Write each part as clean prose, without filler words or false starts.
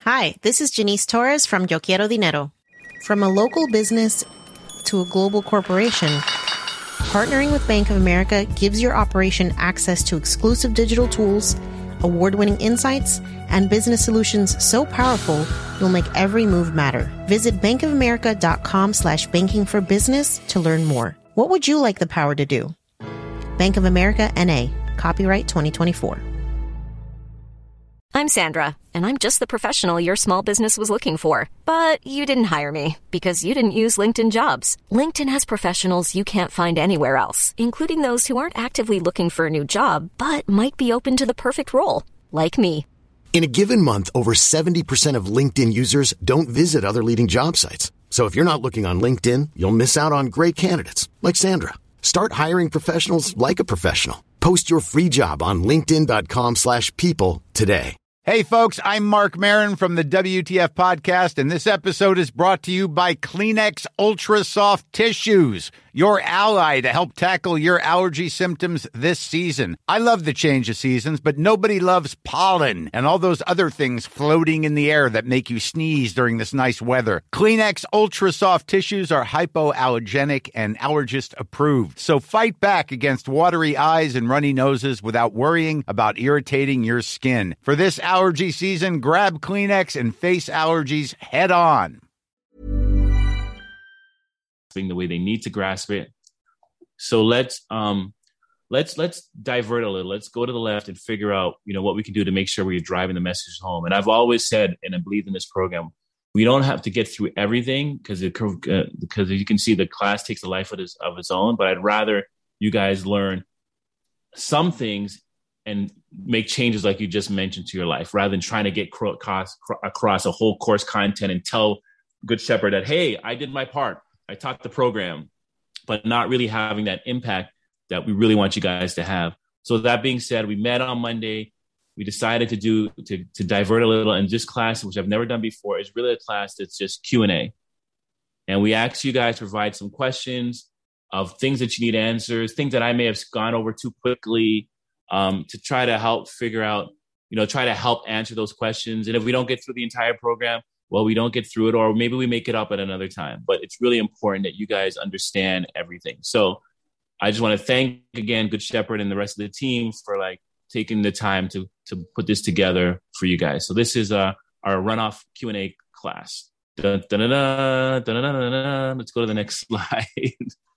Hi, this is Janice Torres from Yo Quiero Dinero. From a local business to a global corporation, partnering with Bank of America gives your operation access to exclusive digital tools, award-winning insights, and business solutions so powerful you'll make every move matter. Visit bankofamerica.com/banking for business to learn more. What would you like the power to do? Bank of America, N.A. Copyright 2024. I'm Sandra, and I'm just the professional your small business was looking for. But you didn't hire me because you didn't use LinkedIn Jobs. LinkedIn has professionals you can't find anywhere else, including those who aren't actively looking for a new job, but might be open to the perfect role, like me. In a given month, over 70% of LinkedIn users don't visit other leading job sites. So if you're not looking on LinkedIn, you'll miss out on great candidates like Sandra. Start hiring professionals like a professional. Post your free job on linkedin.com/people today. Hey, folks, I'm Mark Maron from the WTF Podcast, and this episode is brought to you by Kleenex Ultra Soft Tissues, your ally to help tackle your allergy symptoms this season. I love the change of seasons, but nobody loves pollen and all those other things floating in the air that make you sneeze during this nice weather. Kleenex Ultra Soft Tissues are hypoallergenic and allergist approved, so fight back against watery eyes and runny noses without worrying about irritating your skin. For this allergy season, grab Kleenex and face allergies head on. The way they need to grasp it. So let's divert a little. Let's go to the left and figure out, what we can do to make sure we're driving the message home. And I've always said, and I believe in this program, we don't have to get through everything because as you can see, the class takes a life of its own. But I'd rather you guys learn some things and make changes like you just mentioned to your life, rather than trying to get across a whole course content and tell Good Shepherd that, hey, I did my part. I taught the program, but not really having that impact that we really want you guys to have. So that being said, we met on Monday. We decided to divert a little. And this class, which I've never done before, is really a class that's just Q&A. And we asked you guys to provide some questions of things that you need answers, things that I may have gone over too quickly, to try to help figure out, try to help answer those questions. And if we don't get through the entire program, well, we don't get through it, or maybe we make it up at another time. But it's really important that you guys understand everything. So I just want to thank again Good Shepherd and the rest of the team for taking the time to put this together for you guys. So this is our runoff Q&A class. Let's go to the next slide.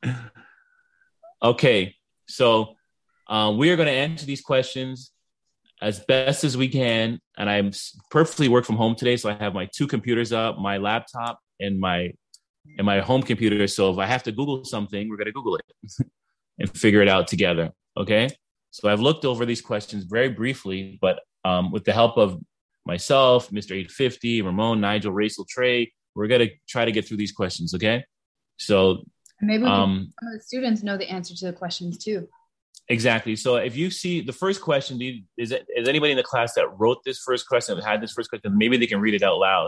Okay, so we are going to answer these questions as best as we can. And I'm perfectly work from home today. So I have my two computers up, my laptop and my home computer. So if I have to Google something, we're going to Google it and figure it out together. Okay. So I've looked over these questions very briefly, but with the help of myself, Mr. 850, Ramon, Nigel, Rachel, Trey, we're going to try to get through these questions. Okay. So maybe some of the students know the answer to the questions too. Exactly. So if you see the first question, is anybody in the class that wrote this first question, that had this first question, maybe they can read it out loud.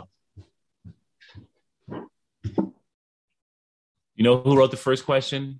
You know who wrote the first question?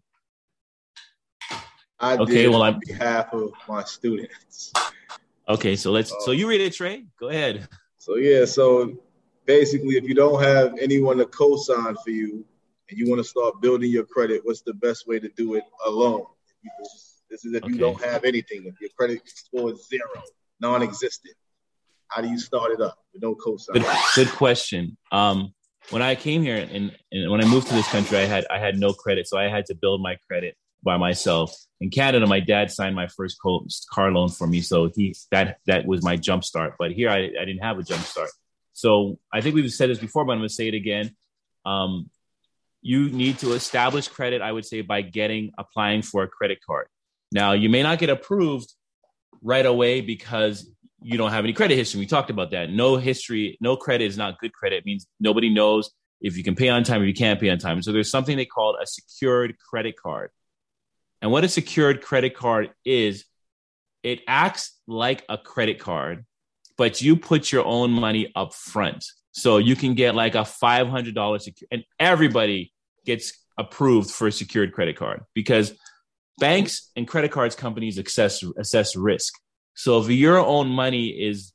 I did on behalf of my students. Okay, so so you read it, Trey. Go ahead. So basically, if you don't have anyone to co-sign for you and you want to start building your credit, what's the best way to do it alone? This is if you don't have anything, if your credit score is zero, non-existent. How do you start it up with no cosign? Good question. When I came here and when I moved to this country, I had no credit, so I had to build my credit by myself. In Canada, my dad signed my first car loan for me, so that was my jump start. But here, I didn't have a jump start. So I think we've said this before, but I'm going to say it again. You need to establish credit, I would say, by applying for a credit card. Now, you may not get approved right away because you don't have any credit history. We talked about that. No history, no credit is not good credit. It means nobody knows if you can pay on time or you can't pay on time. So there's something they call a secured credit card. And what a secured credit card is, it acts like a credit card, but you put your own money up front. So you can get like a $500 secure, and everybody gets approved for a secured credit card because banks and credit cards companies assess risk. So if your own money is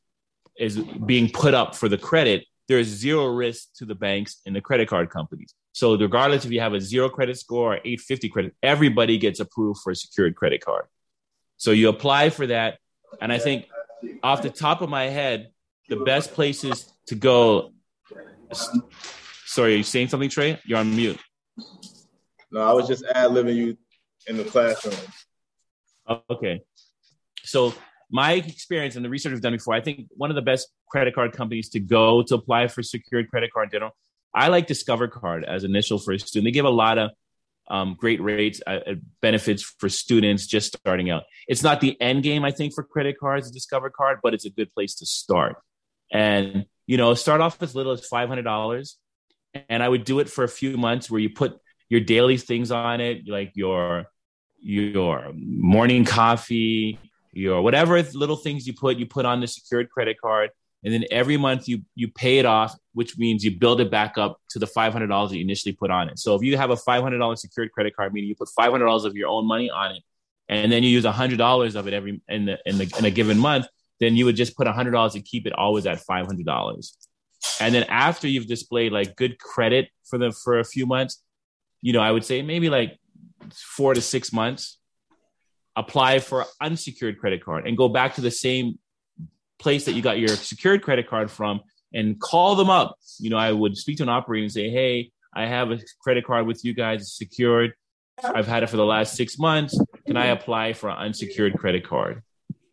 is being put up for the credit, there's zero risk to the banks and the credit card companies. So regardless if you have a 0 credit score or 850 credit, everybody gets approved for a secured credit card. So you apply for that. And I think off the top of my head, the best places to go. Sorry, are you saying something, Trey? You're on mute. No, I was just ad-libbing you in the classroom. Okay. So my experience and the research I've done before, I think one of the best credit card companies to go to apply for secured credit card in general, I like Discover Card as initial for a student. They give a lot of great rates, benefits for students just starting out. It's not the end game, I think, for credit cards, Discover Card, but it's a good place to start. And, start off as little as $500. And I would do it for a few months where you put your daily things on it, like your morning coffee, your whatever little things you put on the secured credit card. And then every month you pay it off, which means you build it back up to the $500 that you initially put on it. So if you have a $500 secured credit card, meaning you put $500 of your own money on it, and then you use $100 of it in a given month, then you would just put $100 and keep it always at $500. And then after you've displayed like good credit for a few months, I would say maybe like 4 to 6 months, apply for unsecured credit card and go back to the same place that you got your secured credit card from and call them up. I would speak to an operator and say, hey, I have a credit card with you guys, it's secured. I've had it for the last 6 months. Can I apply for an unsecured credit card?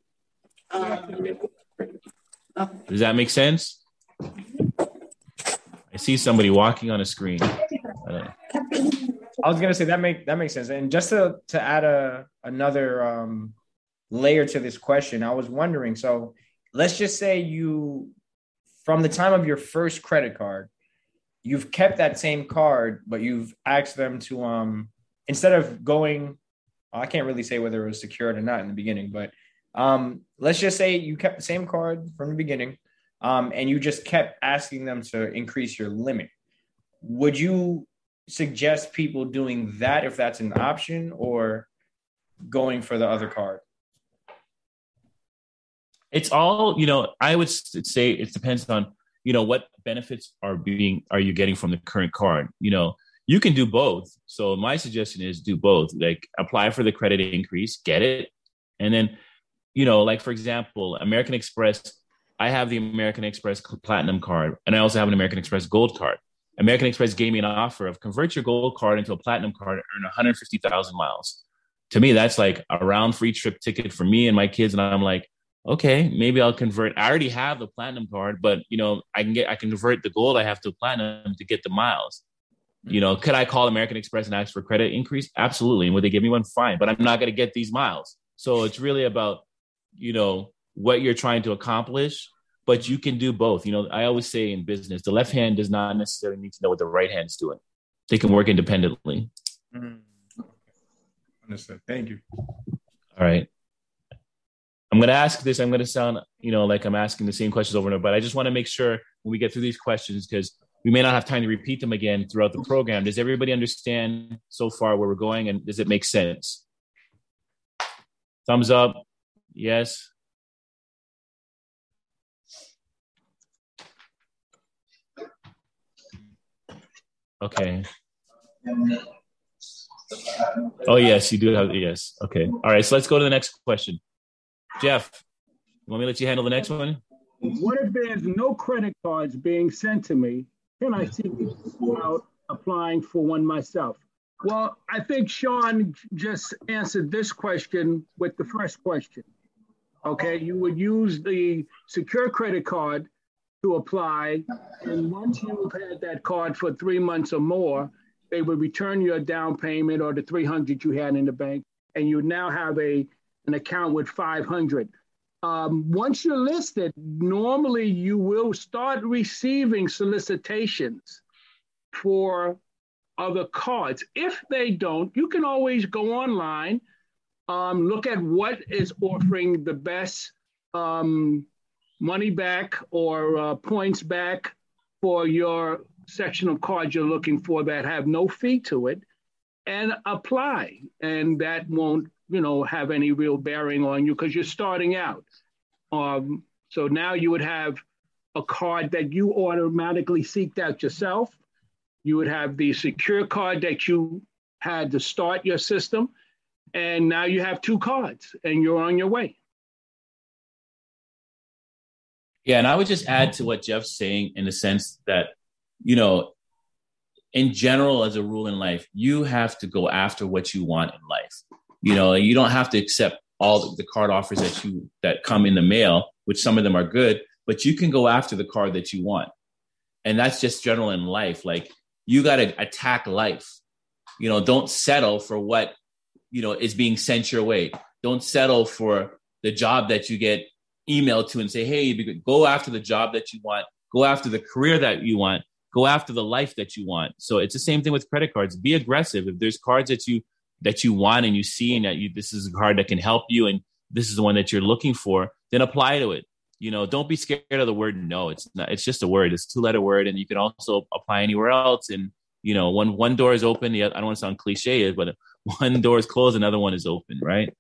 Does that make sense? I see somebody walking on a screen. I was gonna say that makes sense. And just to add another layer to this question, I was wondering. So let's just say you, from the time of your first credit card, you've kept that same card, but you've asked them to instead of going, I can't really say whether it was secured or not in the beginning, but let's just say you kept the same card from the beginning, and you just kept asking them to increase your limit. Would you suggest people doing that if that's an option, or going for the other card? It's all, I would say it depends on, what benefits are you getting from the current card? You can do both. So my suggestion is do both, like apply for the credit increase, get it. And then, like for example, American Express, I have the American Express Platinum card, and I also have an American Express Gold card. American Express gave me an offer of convert your Gold card into a Platinum card and earn 150,000 miles. To me, that's like a round free trip ticket for me and my kids. And I'm like, okay, maybe I'll convert. I already have the Platinum card, but I can convert the Gold I have to Platinum to get the miles. Could I call American Express and ask for credit increase? Absolutely. And would they give me one? Fine, but I'm not going to get these miles. So it's really about, what you're trying to accomplish, but you can do both. I always say in business, the left hand does not necessarily need to know what the right hand is doing. They can work independently. Mm-hmm. Understood. Thank you. All right. I'm going to ask this. I'm going to sound, like I'm asking the same questions over and over, but I just want to make sure when we get through these questions, because we may not have time to repeat them again throughout the program. Does everybody understand so far where we're going, and does it make sense? Thumbs up. Yes. Okay. Oh, yes, you do have. Yes. Okay. All right. So let's go to the next question. Jeff, you want me to let you handle the next one? What if there's no credit cards being sent to me? Can I see about applying for one myself? Well, I think Sean just answered this question with the first question. Okay, you would use the secure credit card to apply, and once you've had that card for 3 months or more, they would return your down payment or the $300 you had in the bank, and you now have an account with $500. Once you're listed, normally you will start receiving solicitations for other cards. If they don't, you can always go online, look at what is offering the best money back or points back for your section of cards you're looking for that have no fee to it, and apply. And that won't, have any real bearing on you because you're starting out. So now you would have a card that you automatically seeked out yourself. You would have the secure card that you had to start your system. And now you have 2 cards and you're on your way. Yeah, and I would just add to what Jeff's saying in the sense that, you know, in general, as a rule in life, you have to go after what you want in life. You know, you don't have to accept all the card offers that come in the mail, which some of them are good, but you can go after the card that you want. And that's just general in life. Like, you got to attack life. You know, don't settle for what, you know, is being sent your way. Don't settle for the job that you get emailed to and say, hey, go after the job that you want. Go after the career that you want. Go after the life that you want. So it's the same thing with credit cards. Be aggressive. If there's cards that you want and you see and that this is a card that can help you and this is the one that you're looking for, then apply to it. You know, don't be scared of the word no. It's not. It's just a word. It's a 2-letter word, and you can also apply anywhere else. And you know, when one door is open, I don't want to sound cliche, but one door is closed, another one is open, right?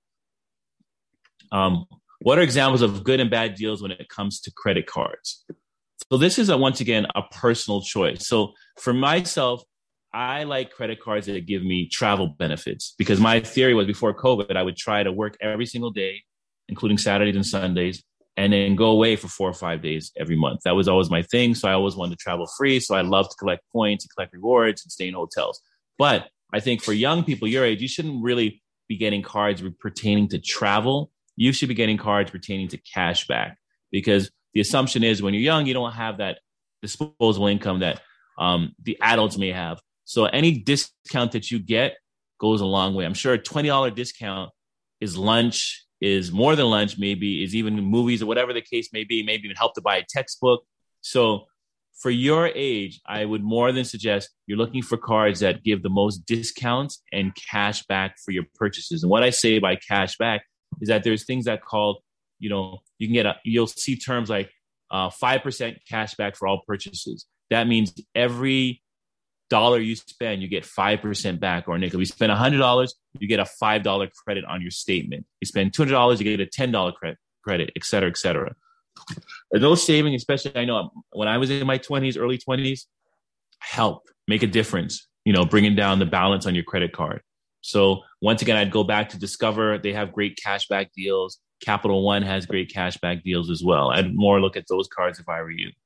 What are examples of good and bad deals when it comes to credit cards? So this is once again a personal choice. So for myself, I like credit cards that give me travel benefits, because my theory was before COVID, I would try to work every single day, including Saturdays and Sundays, and then go away for 4 or 5 days every month. That was always my thing. So I always wanted to travel free. So I love to collect points and collect rewards and stay in hotels. But I think for young people your age, you shouldn't really be getting cards pertaining to travel. You should be getting cards pertaining to cash back, because the assumption is when you're young, you don't have that disposable income that the adults may have. So any discount that you get goes a long way. I'm sure a $20 discount is lunch, is more than lunch, maybe is even movies or whatever the case may be, maybe even help to buy a textbook. So for your age, I would more than suggest you're looking for cards that give the most discounts and cash back for your purchases. And what I say by cash back is that there's things that called, you know, you can get you'll see terms like 5% cash back for all purchases. That means every dollar you spend, you get 5% back, or nickel. If you spend $100, you get a $5 credit on your statement. You spend $200, you get a $10 credit, et cetera, et cetera. And those savings, especially, I know when I was in my 20s, early 20s, help make a difference, you know, bringing down the balance on your credit card. So once again, I'd go back to Discover. They have great cashback deals. Capital One has great cashback deals as well. I'd more look at those cards if I were you.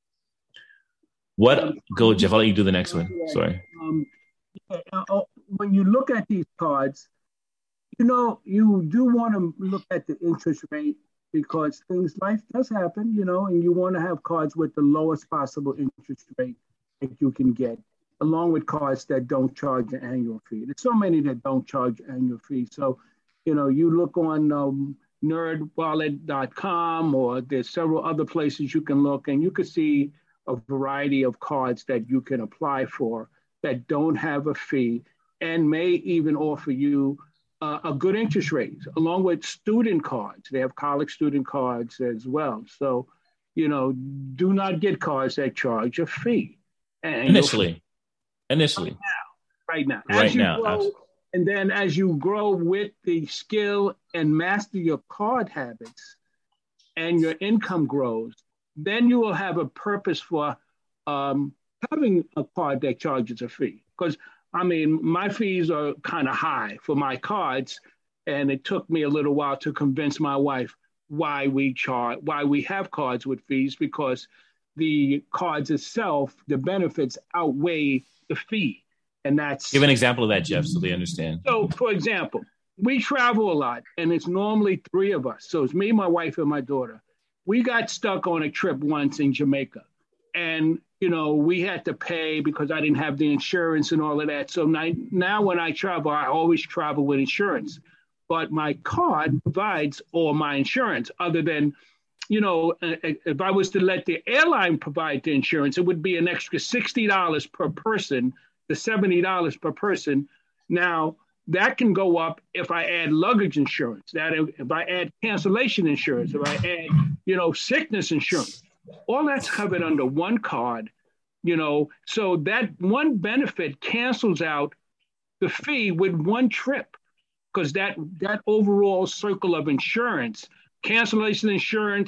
Go, Jeff. I'll let you do the next one. Sorry. When you look at these cards, you know, you do want to look at the interest rate, because life does happen, you know, and you want to have cards with the lowest possible interest rate that you can get, along with cards that don't charge an annual fee. There's so many that don't charge annual fee. So, you know, you look on nerdwallet.com, or there's several other places you can look, and you can see a variety of cards that you can apply for that don't have a fee and may even offer you a good interest rate, along with student cards. They have college student cards as well. So, you know, do not get cards that charge a fee. And Initially. Right now. Absolutely. And then as you grow with the skill and master your card habits and your income grows, then you will have a purpose for having a card that charges a fee. Because, I mean, my fees are kind of high for my cards, and it took me a little while to convince my wife why we have cards with fees, because the cards itself, the benefits outweigh the fee. And that's... Give an example of that, Jeff, so they understand. So, for example, we travel a lot, and it's normally 3 of us. So it's me, my wife, and my daughter. We got stuck on a trip once in Jamaica, and, you know, we had to pay because I didn't have the insurance and all of that. So now when I travel, I always travel with insurance, but my card provides all my insurance, other than, you know, if I was to let the airline provide the insurance, it would be an extra $60 per person to $70 per person. Now, that can go up if I add luggage insurance, that if I add cancellation insurance, if I add, you know, sickness insurance. All that's covered under one card, you know, so that one benefit cancels out the fee with one trip, because that overall circle of insurance, cancellation insurance,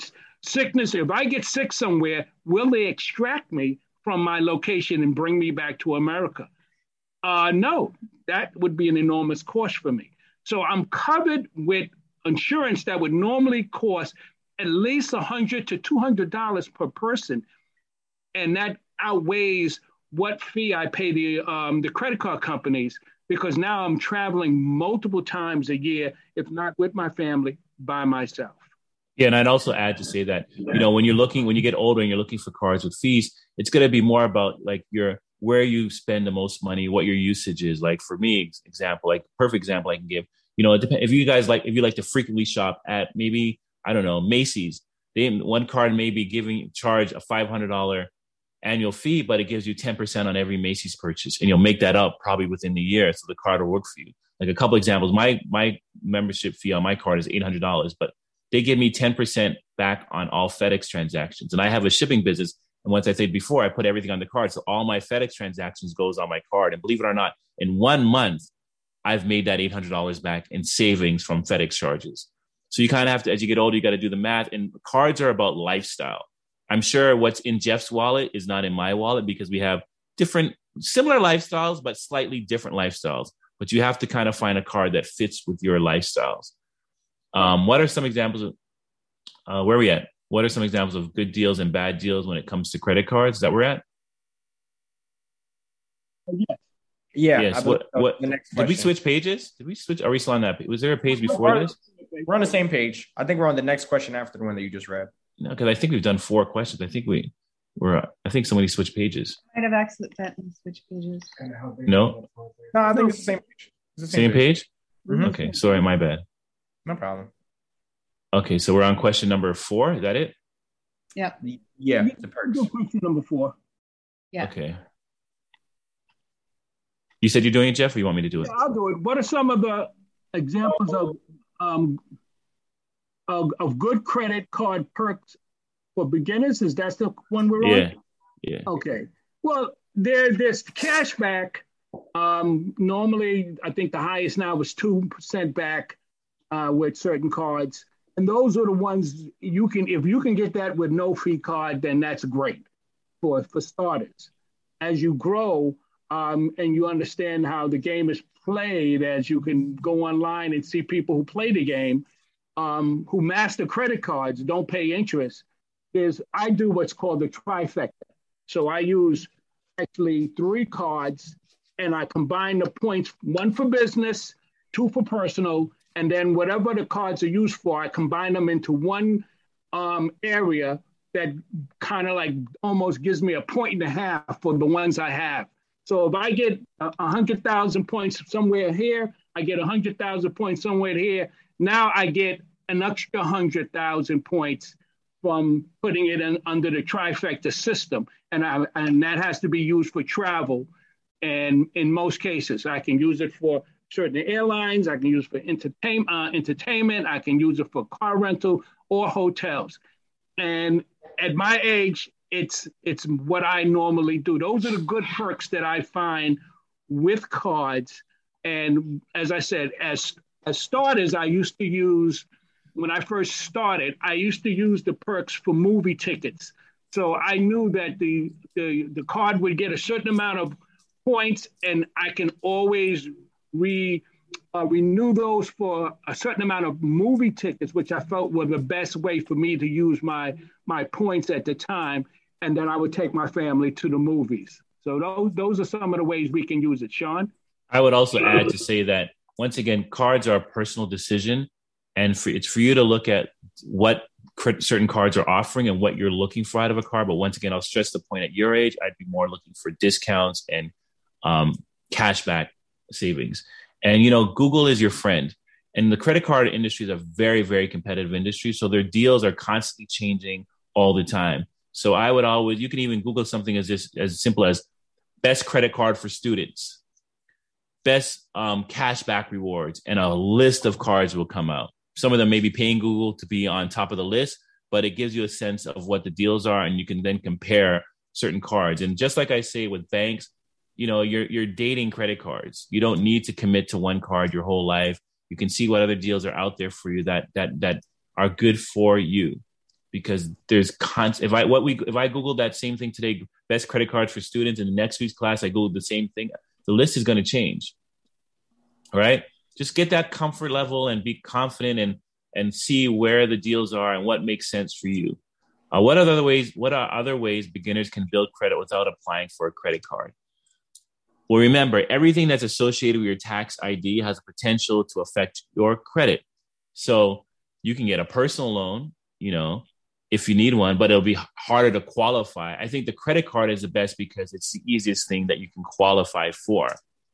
sickness, if I get sick somewhere, will they extract me from my location and bring me back to America? No, that would be an enormous cost for me. So I'm covered with insurance that would normally cost at least $100 to $200 per person. And that outweighs what fee I pay the credit card companies, because now I'm traveling multiple times a year, if not with my family, by myself. Yeah, and I'd also add to say that, when you get older and you're looking for cards with fees, it's going to be more about like where you spend the most money, what your usage is. Like for me, perfect example I can give, it depends. If you like to frequently shop at maybe, I don't know, Macy's, one card may be charge a $500 annual fee, but it gives you 10% on every Macy's purchase, and you'll make that up probably within the year. So the card will work for you. Like a couple examples, my membership fee on my card is $800, but they give me 10% back on all FedEx transactions. And I have a shipping business. And once I said before, I put everything on the card. So all my FedEx transactions goes on my card. And believe it or not, in 1 month, I've made that $800 back in savings from FedEx charges. So you kind of have to, as you get older, you got to do the math. And cards are about lifestyle. I'm sure what's in Jeff's wallet is not in my wallet, because we have similar lifestyles, but slightly different lifestyles. But you have to kind of find a card that fits with your lifestyles. What are some examples of where are we at? What are some examples of good deals and bad deals when it comes to credit cards that we're at? Yeah. Yes. The next did we switch pages? Are we still on that? Was there a page before this? We're on the same page. I think we're on the next question after the one that you just read. No, because I think we've done 4 questions. I think I think somebody switched pages. Might have accidentally switched pages. No, I think it's the same page. It's the same page? Mm-hmm. Okay, sorry, my bad. No problem. Okay, so we're on question number 4. Is that it? Yeah. Yeah. The question number 4. Yeah. Okay. You said you're doing it, Jeff, or you want me to do it? Yeah, I'll do it. What are some of the examples of good credit card perks for beginners? Is that the one we're on? Yeah. Okay. Well, there's cash back. Normally, I think the highest now is 2% back with certain cards. And those are the ones if you can get that with no fee card, then that's great for starters. As you grow and you understand how the game is played, as you can go online and see people who play the game, who master credit cards, don't pay interest, I do what's called the trifecta. So I use actually 3 cards, and I combine the points, 1 for business, 2 for personal, and then whatever the cards are used for, I combine them into one area that kind of like almost gives me a 1.5 for the ones I have. So if I get 100,000 points somewhere here, I get 100,000 points somewhere here. Now I get an extra 100,000 points from putting it under the trifecta system. And that has to be used for travel. And in most cases, I can use it for certain airlines. I can use it for entertainment. I can use it for car rental or hotels. And at my age, it's what I normally do. Those are the good perks that I find with cards. And as I said, as starters, when I first started, I used to use the perks for movie tickets. So I knew that the card would get a certain amount of points, and I can always renew those for a certain amount of movie tickets, which I felt were the best way for me to use my points at the time. And then I would take my family to the movies. So those are some of the ways we can use it. Sean? I would also add to say that, once again, cards are a personal decision. And it's for you to look at what certain cards are offering and what you're looking for out of a card. But once again, I'll stress the point, at your age, I'd be more looking for discounts and cashback savings. And, Google is your friend. And the credit card industry is a very, very competitive industry. So their deals are constantly changing all the time. So you can even Google something as simple as best credit card for students, best cashback rewards, and a list of cards will come out. Some of them may be paying Google to be on top of the list, but it gives you a sense of what the deals are, and you can then compare certain cards. And just like I say with banks, you're dating credit cards. You don't need to commit to one card your whole life. You can see what other deals are out there for you that are good for you. because there's if I Googled that same thing today, best credit cards for students, in the next week's class I Googled the same thing, the list is going to change. All right, just get that comfort level and be confident and see where the deals are and what makes sense for you. What are other ways beginners can build credit without applying for a credit card? Well, remember, everything that's associated with your tax ID has a potential to affect your credit. So you can get a personal loan, if you need one, but it'll be harder to qualify. I think the credit card is the best because it's the easiest thing that you can qualify for.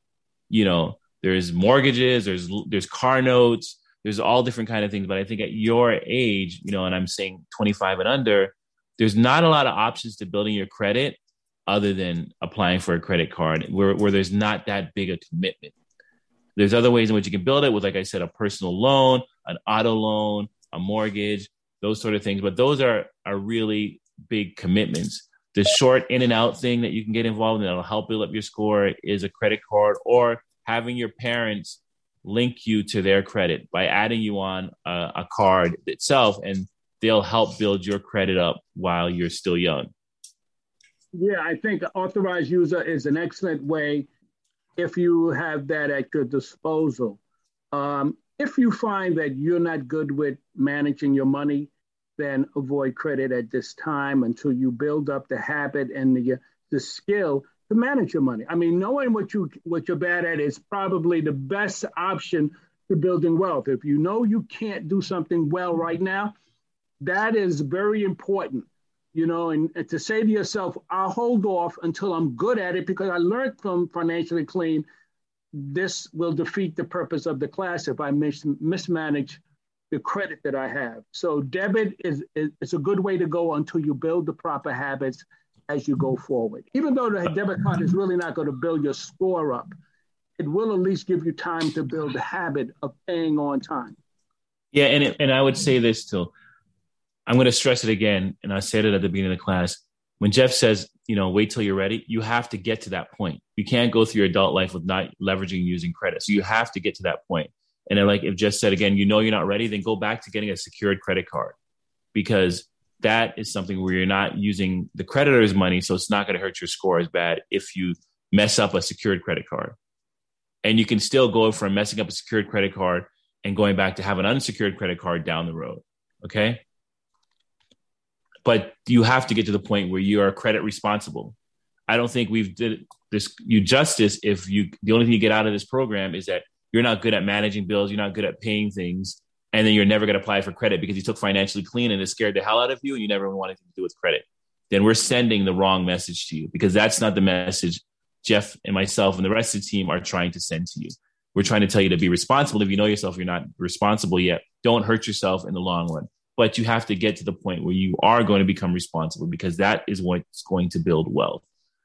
There's mortgages, there's car notes, there's all different kind of things. But I think at your age, and I'm saying 25 and under, there's not a lot of options to building your credit other than applying for a credit card where there's not that big a commitment. There's other ways in which you can build it with, like I said, a personal loan, an auto loan, a mortgage, those sort of things. But those are really big commitments. The short in and out thing that you can get involved in that'll help build up your score is a credit card, or having your parents link you to their credit by adding you on a card itself, and they'll help build your credit up while you're still young. Yeah, I think authorized user is an excellent way if you have that at your disposal. If you find that you're not good with managing your money, then avoid credit at this time until you build up the habit and the skill to manage your money. I mean, knowing what you're bad at is probably the best option to building wealth. If you know you can't do something well right now, that is very important. And to say to yourself, I'll hold off until I'm good at it because I learned from Financially Clean, this will defeat the purpose of the class if I mismanage the credit that I have. So debit is a good way to go until you build the proper habits as you go forward. Even though the debit card is really not going to build your score up, it will at least give you time to build the habit of paying on time. Yeah, and I would say this too. I'm going to stress it again, and I said it at the beginning of the class. When Jeff says, wait till you're ready, you have to get to that point. You can't go through your adult life with not leveraging using credit. So you have to get to that point. And then, like if Jeff said again, you're not ready, then go back to getting a secured credit card, because that is something where you're not using the creditor's money. So it's not going to hurt your score as bad if you mess up a secured credit card. And you can still go from messing up a secured credit card and going back to have an unsecured credit card down the road. Okay. But you have to get to the point where you are credit responsible. I don't think we've did this you justice if the only thing you get out of this program is that you're not good at managing bills, you're not good at paying things, and then you're never going to apply for credit because you took Financially Clean and it scared the hell out of you and you never wanted to do with credit. Then we're sending the wrong message to you, because that's not the message Jeff and myself and the rest of the team are trying to send to you. We're trying to tell you to be responsible. If you know yourself, you're not responsible yet. Don't hurt yourself in the long run. But you have to get to the point where you are going to become responsible, because that is what's going to build wealth.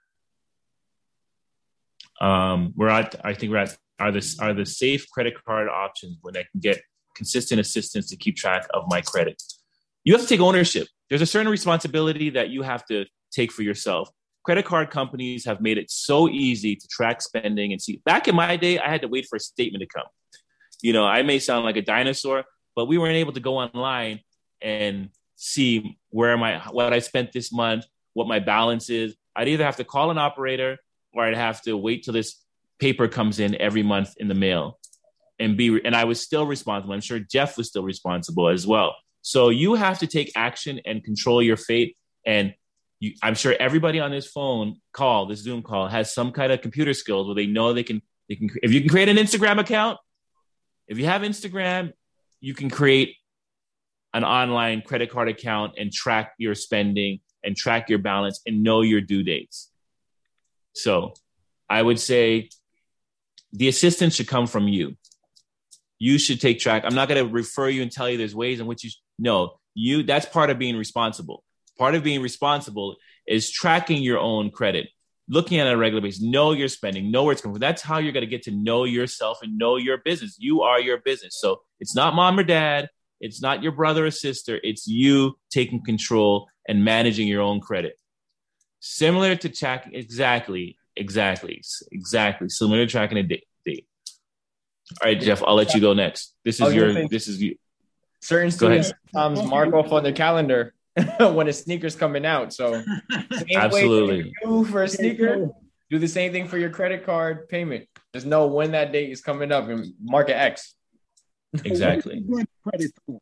Are the safe credit card options when I can get consistent assistance to keep track of my credit? You have to take ownership. There's a certain responsibility that you have to take for yourself. Credit card companies have made it so easy to track spending and see. Back in my day, I had to wait for a statement to come. I may sound like a dinosaur, but we weren't able to go online and see what I spent this month, what my balance is. I'd either have to call an operator or I'd have to wait till this paper comes in every month in the mail and I was still responsible. I'm sure Jeff was still responsible as well. So you have to take action and control your fate. And I'm sure everybody on this Zoom call has some kind of computer skills where they know they can, if you can create an Instagram account, if you have Instagram, you can create an online credit card account and track your spending and track your balance and know your due dates. So I would say the assistance should come from you. You should take track. I'm not going to refer you and tell you there's ways in which that's part of being responsible. Part of being responsible is tracking your own credit, looking at it on a regular basis, know your spending, know where it's coming from. That's how you're going to get to know yourself and know your business. You are your business. So it's not mom or dad. It's not your brother or sister. It's you taking control and managing your own credit. Similar to tracking, exactly. Similar to tracking a date. All right, Jeff, I'll let you go next. This is you. Certain students sometimes mark off on their calendar when a sneaker's coming out. So absolutely, do for a sneaker, do the same thing for your credit card payment. Just know when that date is coming up and mark it X. Exactly. Credit score.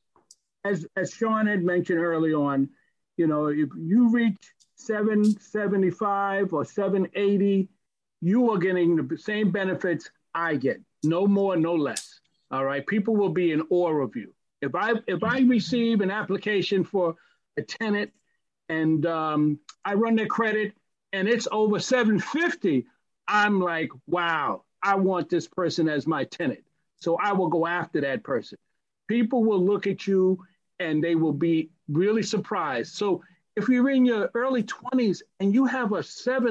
As Sean had mentioned early on, you know, if you reach 775 or 780, you are getting the same benefits I get. No more, no less. All right. People will be in awe of you. If I receive an application for a tenant and I run their credit and it's over 750, I'm like, wow, I want this person as my tenant. So I will go after that person. People will look at you and they will be really surprised. So if you're in your early 20s and you have over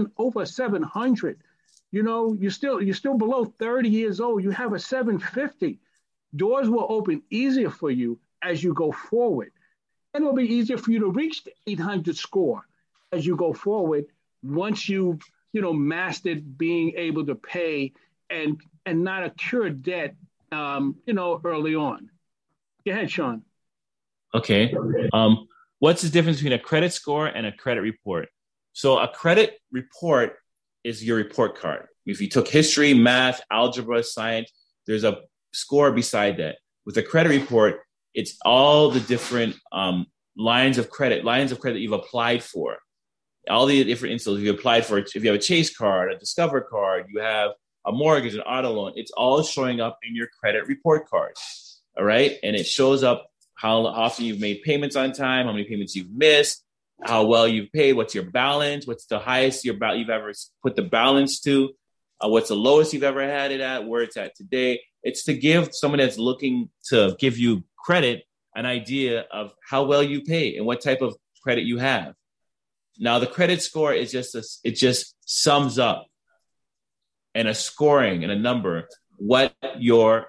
700, you know, you're still below 30 years old, you have a 750, doors will open easier for you as you go forward. And it'll be easier for you to reach the 800 score as you go forward once you've, you know, mastered being able to pay and not accrue debt, you know, early on. Go ahead, Sean. Okay. What's the difference between a credit score and a credit report? So a credit report is your report card. If you took history, math, algebra, science, there's a score beside that. With a credit report, it's all the different lines of credit you've applied for. All the different instances you applied for. If you have a Chase card, a Discover card, you have a mortgage, an auto loan, it's all showing up in your credit report card. All right. And it shows up how often you've made payments on time, how many payments you've missed, how well you've paid, what's your balance, what's the highest you've ever put the balance to, what's the lowest you've ever had it at, where it's at today. It's to give someone that's looking to give you credit an idea of how well you pay and what type of credit you have. Now, the credit score is it just sums up and a scoring and a number what your.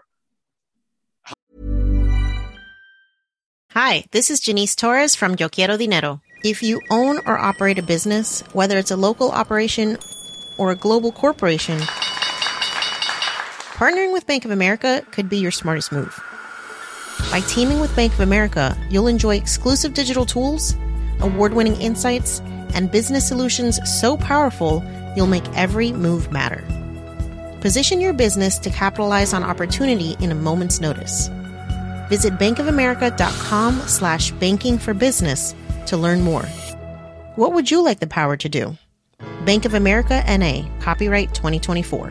Hi, this is Janice Torres from Yo Quiero Dinero. If you own or operate a business, whether it's a local operation or a global corporation, partnering with Bank of America could be your smartest move. By teaming with Bank of America, you'll enjoy exclusive digital tools, award-winning insights, and business solutions so powerful you'll make every move matter. Position your business to capitalize on opportunity in a moment's notice. Visit bankofamerica.com/banking-for-business to learn more. What would you like the power to do? Bank of America N.A., copyright 2024.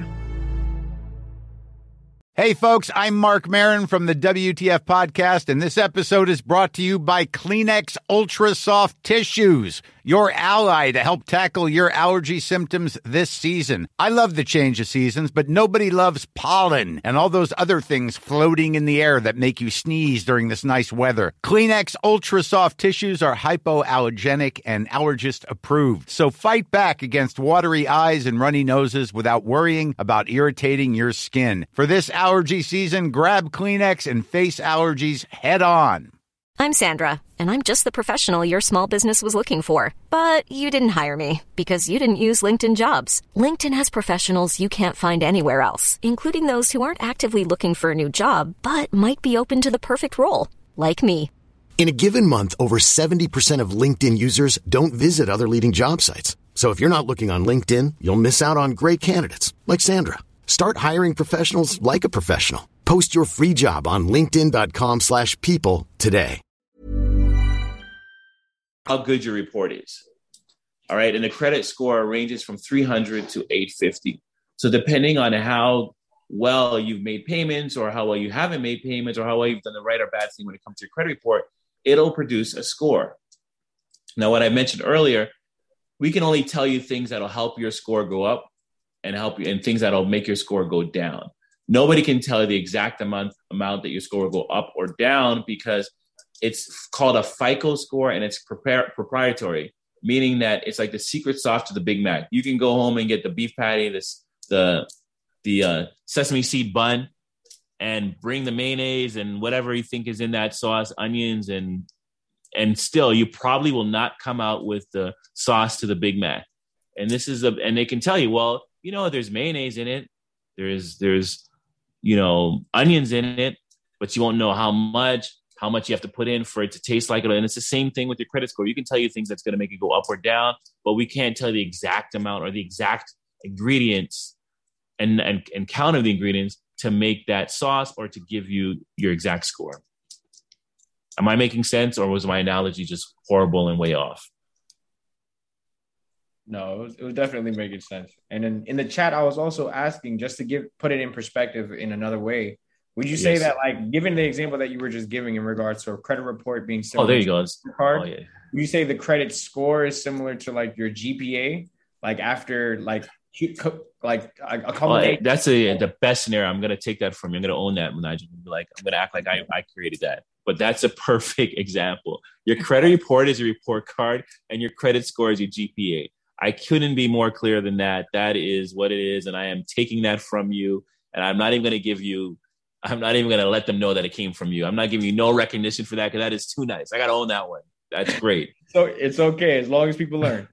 Hey, folks, I'm Mark Maron from the WTF Podcast, and this episode is brought to you by Kleenex Ultra Soft Tissues, your ally to help tackle your allergy symptoms this season. I love the change of seasons, but nobody loves pollen and all those other things floating in the air that make you sneeze during this nice weather. Kleenex Ultra Soft Tissues are hypoallergenic and allergist approved, so fight back against watery eyes and runny noses without worrying about irritating your skin. For this allergy season, grab Kleenex and face allergies head on. I'm Sandra, and I'm just the professional your small business was looking for. But you didn't hire me because you didn't use LinkedIn Jobs. LinkedIn has professionals you can't find anywhere else, including those who aren't actively looking for a new job, but might be open to the perfect role, like me. In a given month, over 70% of LinkedIn users don't visit other leading job sites. So if you're not looking on LinkedIn, you'll miss out on great candidates like Sandra. Start hiring professionals like a professional. Post your free job on linkedin.com/people today. How good your report is. All right. And the credit score ranges from 300 to 850. So depending on how well you've made payments or how well you haven't made payments or how well you've done the right or bad thing when it comes to your credit report, it'll produce a score. Now, what I mentioned earlier, we can only tell you things that'll help your score go up and help you, and things that'll make your score go down. Nobody can tell you the exact amount that your score will go up or down because it's called a FICO score and it's proprietary, meaning that it's like the secret sauce to the Big Mac. You can go home and get the beef patty, the sesame seed bun, and bring the mayonnaise and whatever you think is in that sauce, onions, and still you probably will not come out with the sauce to the Big Mac. And and they can tell you, well, you know, there's mayonnaise in it. There's onions in it, but you won't know how much. how much you have to put in for it to taste like it. And it's the same thing with your credit score. You can tell you things that's going to make it go up or down, but we can't tell you the exact amount or the exact ingredients and count of the ingredients to make that sauce or to give you your exact score. Am I making sense, or was my analogy just horrible and way off? No, it was definitely making sense. And in the chat, I was also asking, just to put it in perspective in another way. Would you say that, like, given the example that you were just giving in regards to a credit report being similar there you go. to a card, Oh, yeah. would you say the credit score is similar to like your GPA, like after like a couple days? That's the best scenario. I'm gonna take that from you. I'm gonna own that, Nigel. I'm gonna act like I created that. But that's a perfect example. Your credit report is your report card, and your credit score is your GPA. I couldn't be more clear than that. That is what it is, and I am taking that from you. And I'm not even going to let them know that it came from you. I'm not giving you no recognition for that, because that is too nice. I got to own that one. That's great. So it's okay as long as people learn.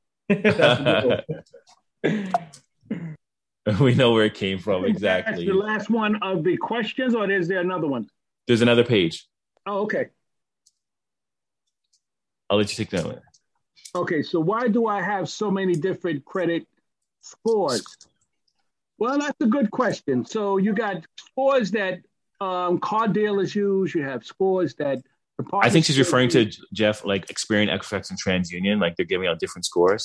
We know where it came from. Exactly. That's the last one of the questions, or is there another one? There's another page. Oh, okay. I'll let you take that one. Okay, so why do I have so many different credit scores? Well, that's a good question. So you got scores that car dealers use. You have scores that I think she's referring to, Jeff, like Experian, Equifax, and TransUnion. Like they're giving out different scores.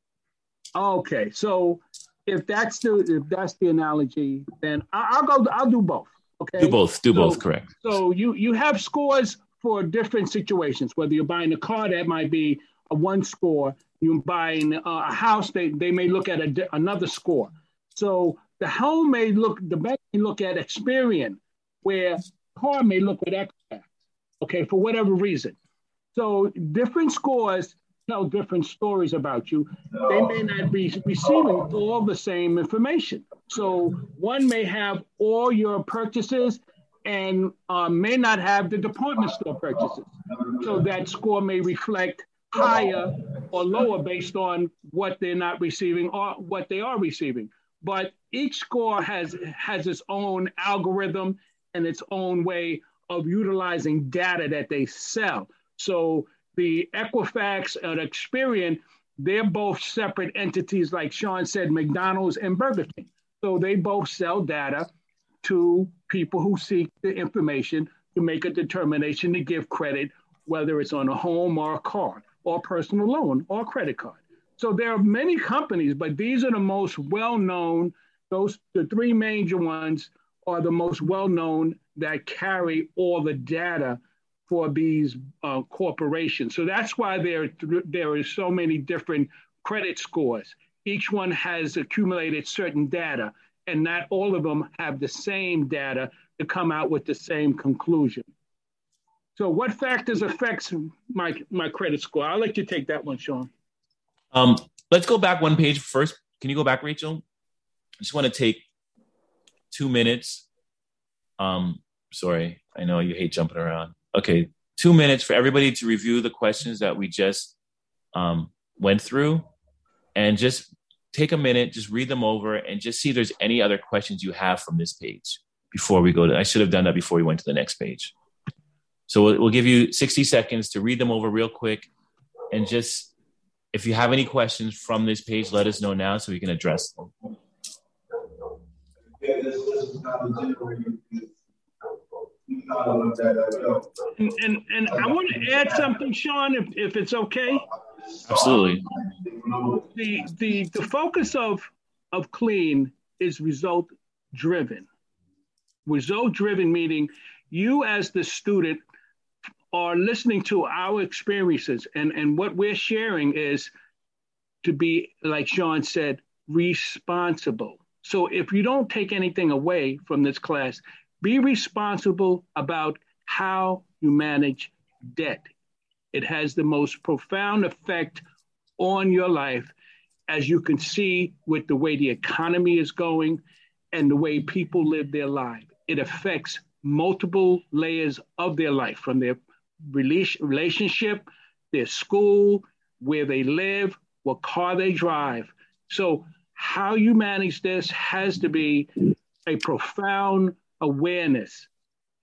Okay, so if that's the analogy, then I'll do both. Okay, do both. Correct. So you have scores for different situations. Whether you're buying a car, that might be a one score. You're buying a house, they may look at another score. So the bank may look at Experian, where car may look at Equifax. Okay, for whatever reason. So different scores tell different stories about you. They may not be receiving all the same information. So one may have all your purchases and may not have the department store purchases. So that score may reflect higher or lower based on what they're not receiving or what they are receiving. But each score has its own algorithm and its own way of utilizing data that they sell. So the Equifax and Experian, they're both separate entities, like Sean said, McDonald's and Burger King. So they both sell data to people who seek the information to make a determination to give credit, whether it's on a home or a car or personal loan or credit card. So there are many companies, but these are the most well-known. The three major ones are the most well-known that carry all the data for these corporations. So that's why there are so many different credit scores. Each one has accumulated certain data, and not all of them have the same data to come out with the same conclusion. So what factors affects my credit score? I'll let you take that one, Sean. Let's go back one page first. Can you go back, Rachel? I just want to take 2 minutes. Sorry, I know you hate jumping around. Okay, 2 minutes for everybody to review the questions that we just went through, and just take a minute, just read them over, and just see if there's any other questions you have from this page before we go to. I should have done that before we went to the next page. So we'll give you 60 seconds to read them over real quick, and just if you have any questions from this page, let us know now so we can address them. And I want to add something, Sean, if it's okay. Absolutely. The focus of Clean is result driven. Result driven meaning you as the student are listening to our experiences, and what we're sharing is to be, like Sean said, responsible. So if you don't take anything away from this class, be responsible about how you manage debt. It has the most profound effect on your life, as you can see with the way the economy is going and the way people live their life. It affects multiple layers of their life, from their relationship, their school, where they live, what car they drive. So how you manage this has to be a profound awareness.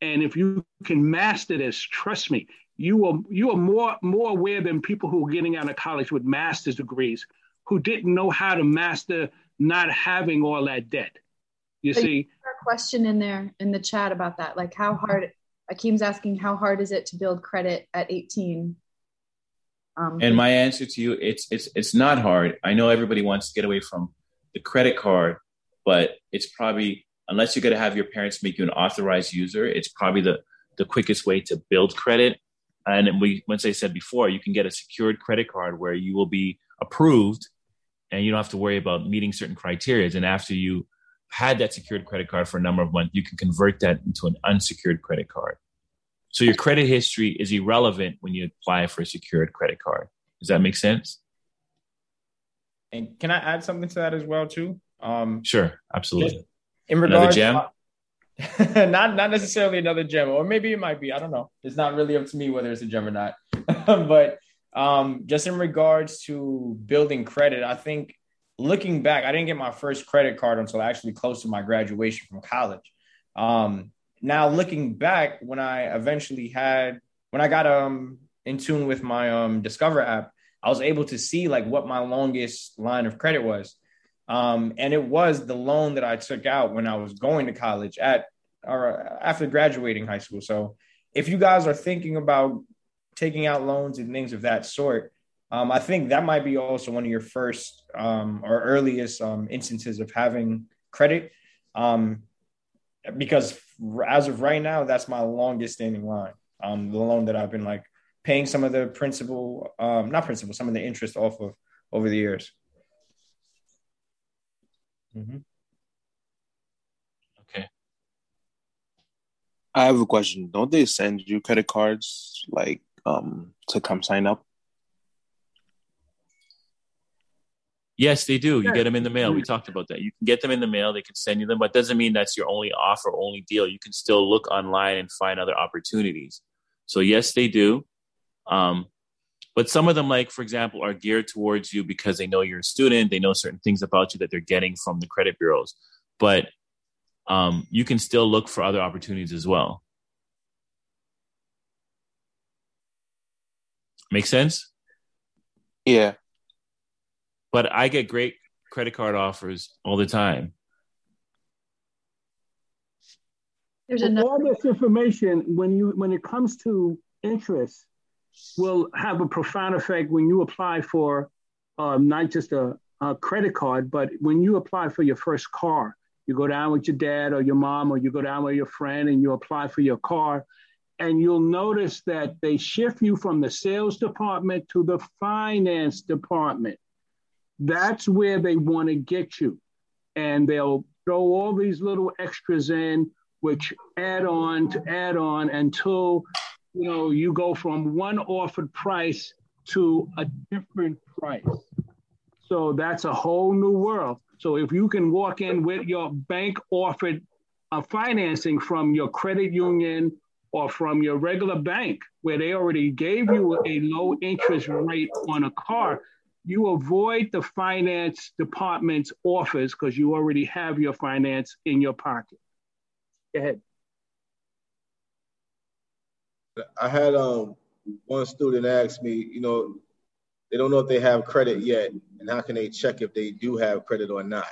And if you can master this, trust me, you are more aware than people who are getting out of college with master's degrees who didn't know how to master not having all that debt. You see? A question in there in the chat about that, like how hard, Akeem's asking, how hard is it to build credit at 18? And my answer to you, it's not hard. I know everybody wants to get away from the credit card, but it's probably, unless you're going to have your parents make you an authorized user, it's probably the quickest way to build credit. And once I said before, you can get a secured credit card where you will be approved and you don't have to worry about meeting certain criteria. And after you had that secured credit card for a number of months, you can convert that into an unsecured credit card. So your credit history is irrelevant when you apply for a secured credit card. Does that make sense? And can I add something to that as well, too? Sure, absolutely. In regards, another gem? Not necessarily another gem, or maybe it might be. I don't know. It's not really up to me whether it's a gem or not. But just in regards to building credit, I think looking back, I didn't get my first credit card until actually close to my graduation from college. Now looking back, when I got in tune with my Discover app, I was able to see like what my longest line of credit was. And it was the loan that I took out when I was going to college after graduating high school. So if you guys are thinking about taking out loans and things of that sort, I think that might be also one of your first or earliest instances of having credit. Because as of right now, that's my longest standing line. The loan that I've been like paying some of the some of the interest off of over the years. Mm-hmm. Okay. I have a question. Don't they send you credit cards like to come sign up? Yes, they do. You get them in the mail. We talked about that. You can get them in the mail. They can send you them, but it doesn't mean that's your only offer, only deal. You can still look online and find other opportunities. So yes, they do. But some of them, like, for example, are geared towards you because they know you're a student. They know certain things about you that they're getting from the credit bureaus. But you can still look for other opportunities as well. Make sense? Yeah. But I get great credit card offers all the time. All this information, when it comes to interest, will have a profound effect when you apply for not just a credit card, but when you apply for your first car. You go down with your dad or your mom, or you go down with your friend and you apply for your car. And you'll notice that they shift you from the sales department to the finance department. That's where they want to get you. And they'll throw all these little extras in, which add on until, you go from one offered price to a different price. So that's a whole new world. So if you can walk in with your bank offered financing from your credit union or from your regular bank, where they already gave you a low interest rate on a car, you avoid the finance department's offers because you already have your finance in your pocket. Go ahead. I had one student ask me, they don't know if they have credit yet, and how can they check if they do have credit or not?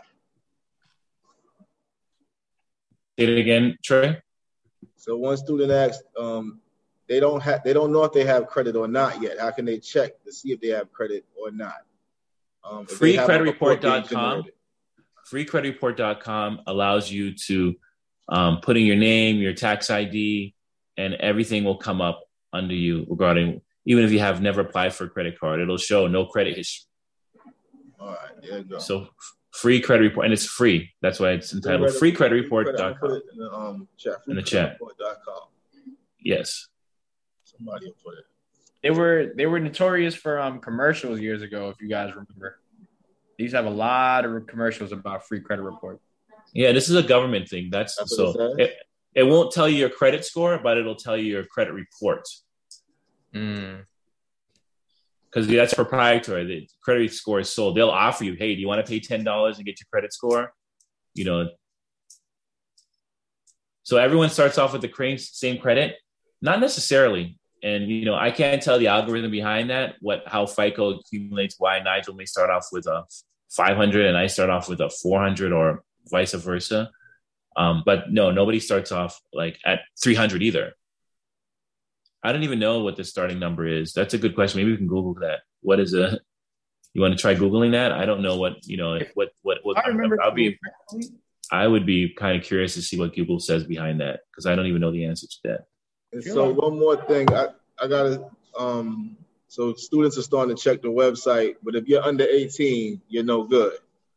Say it again, Trey. So one student asked, they don't know if they have credit or not yet. How can they check to see if they have credit or not? Freecreditreport.com. Freecreditreport.com allows you to put in your name, your tax ID, and everything will come up under you regarding, even if you have never applied for a credit card, it'll show no credit history. All right, there you go. So Free Credit Report, and it's free. That's why it's entitled freecreditreport.com. In the chat. Yes. Somebody will put it. They were notorious for commercials years ago, if you guys remember. They used to have a lot of commercials about Free Credit Report. Yeah, this is a government thing. That's so it won't tell you your credit score, but it'll tell you your credit report. Because that's proprietary. The credit score is sold. They'll offer you, hey, do you want to pay $10 and get your credit score? So So everyone starts off with the same credit? Not necessarily. And, you know, I can't tell the algorithm behind that, how FICO accumulates, why Nigel may start off with a 500 and I start off with a 400 or vice versa. But no, nobody starts off like at 300 either. I don't even know what the starting number is. That's a good question. Maybe we can Google that. What is you want to try Googling that? I don't know what, you know, what I remember. I would be kind of curious to see what Google says behind that, because I don't even know the answer to that. And so one more thing, I gotta, so students are starting to check the website, but if you're under 18, you're no good.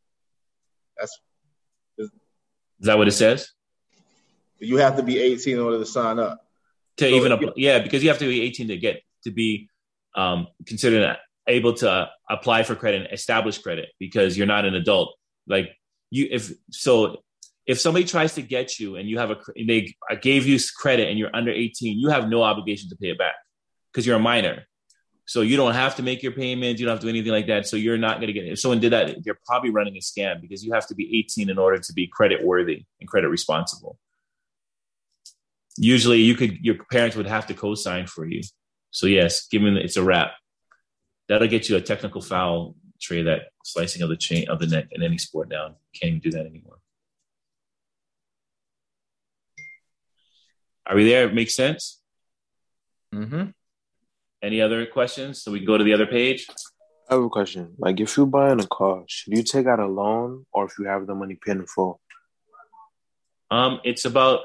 Is that what it says? You have to be 18 in order to sign up. Because you have to be 18 to be considered able to apply for credit and establish credit, because you're not an adult. Like if somebody tries to get you and they gave you credit and you're under 18, you have no obligation to pay it back because you're a minor. So you don't have to make your payments. You don't have to do anything like that. So you're not going to get it. If someone did that, you're probably running a scam, because you have to be 18 in order to be credit worthy and credit responsible. Usually your parents would have to co-sign for you. So yes, it's a wrap. That'll get you a technical foul, Trey, that slicing of the chain of the neck in any sport now. Can't even do that anymore. Are we there? It makes sense? Mm-hmm. Any other questions? So we can go to the other page. I have a question. Like, if you're buying a car, should you take out a loan, or if you have the money paid in full? It's about,